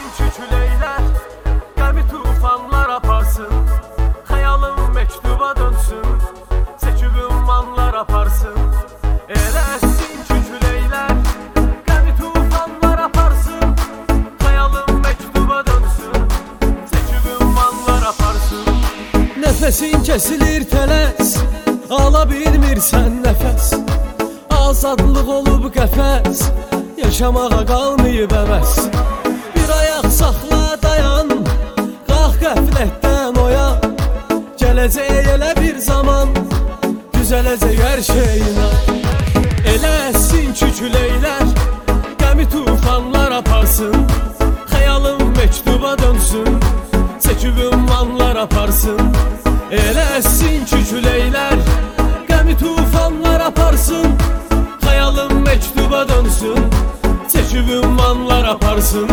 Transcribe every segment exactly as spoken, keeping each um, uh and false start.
küçüleyler, gemi tufanlar aparsın. Hayalım mektuba dönsün, seçip ümmanlar aparsın. Eləsin küçüleyler, gemi tufanlar aparsın. Hayalım mektuba dönsün, seçip ümmanlar aparsın. Nefesin kesilir tələs, ala bilmirsən nəfəs. Azadlıq olub qəfəs, yaşamağa qalmayıb əvəz. Bir ayaq saxla dayan, qalx qəflətdən oyan. Gələcək elə bir zaman, düzələcək hər şey inan. Eləsin küçüleylər, gəmi tufanlar aparsın. Xəyalım mektuba dönsün, çəkib ümmanlar aparsın. Eləsin küçüleylər, gəmi tufanlar aparsın. Xəyalım mektuba dönsün, çəkib ümmanlar aparsın.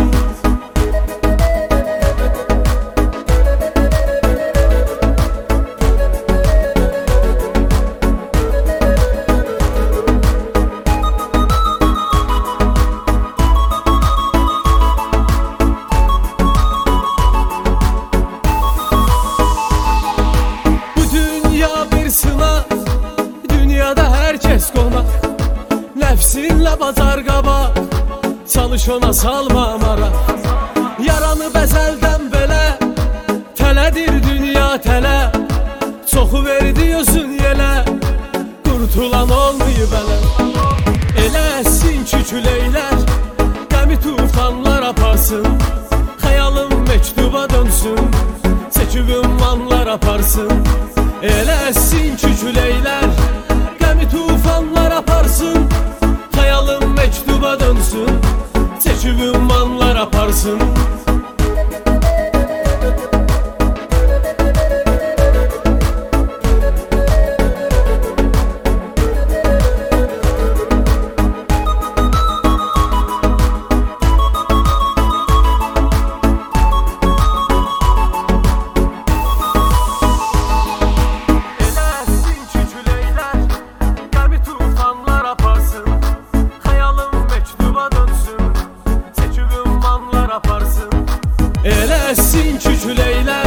Bu dünya bir sınav, dünyada herkes qonaq. Nəfsinlə bazar qabaq, çalış ona salma maraq. Yaranı bəzəldən belə, tələdir dünya tələ. Çoxu verdi özün yelə, qurtulan olmayıb ələ. Eləsin küçüleylər, gəmi tufanlar aparsın. Xəyalım mektuba dönsün, çəkib ümmanlar aparsın. Eləsin küçüleylər, gəmi tufanlar aparsın. Xəyalım mektuba dönsün, çəkib ümmanlar aparsın. Eləsin küçüleylər, gəmi tufanlar aparsın. Xəyalım mektuba dönsün, çəkib ümmanlar aparsın. Eləsin küçüleylər,